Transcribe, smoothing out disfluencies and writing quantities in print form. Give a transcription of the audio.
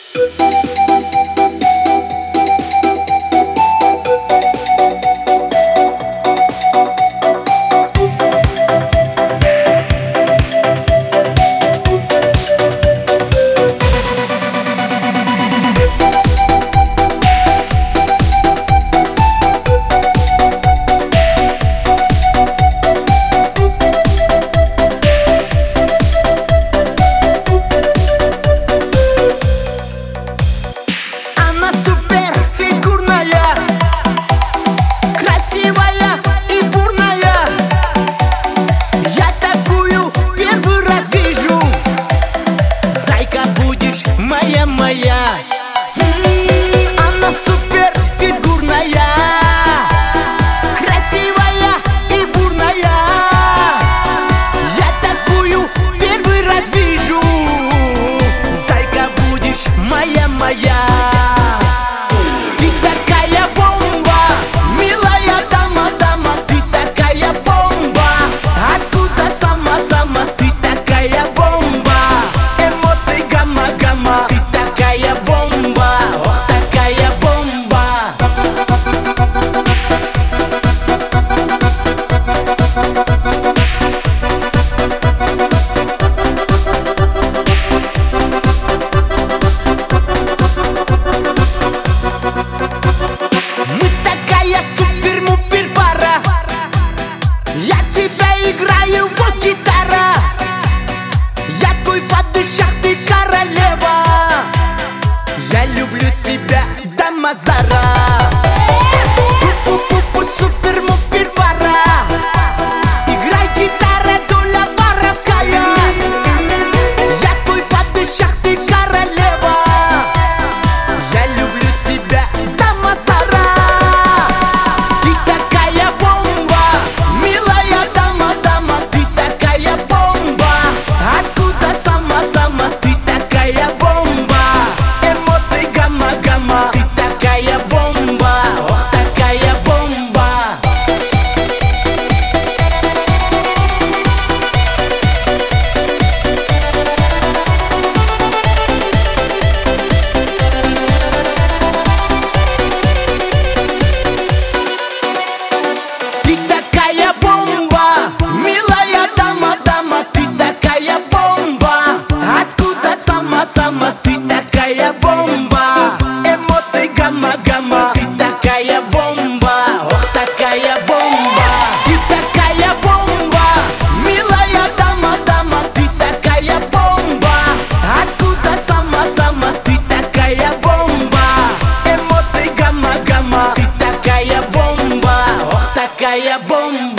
Она супер фигурная, красивая и бурная. Я такую первый раз вижу. Зайка, будешь моя-моя. Ты такая бомба, милая дама-дама. Ты такая бомба, откуда сама-сама. Ты такая бомба, эмоции гамма-гамма. Ты такая бомба, ох, такая бомба. Мы такая супер-мупер пара. Я тебя играю, вот гитара. Я твой в душах, ты королева. Я люблю тебя до Мазара. Пу-пу-пу-пу, супер-мупер пара. Играй, гитара, доля воровская. Я твой в душах, ты королева. Я люблю тебя до Мазара. Ты такая бомба, милая дама-дама. Ты такая бомба, откуда сама-сама. Ты такая бомба, эмоции гамма-гамма. Ты такая бомба, ох, такая бомба. Ты такая бомба, милая дама-дама. Ты такая бомба, откуда сама-сама. Ты такая бомба, эмоции гамма-гамма. Ты такая бомба, ох, такая бомба. Ты такая бомба, милая дама-дама. Ты такая бомба, откуда сама-сама. Ты такая бомба, эмоции гамма-гамма. Ты такая бомба, ох, такая бомба.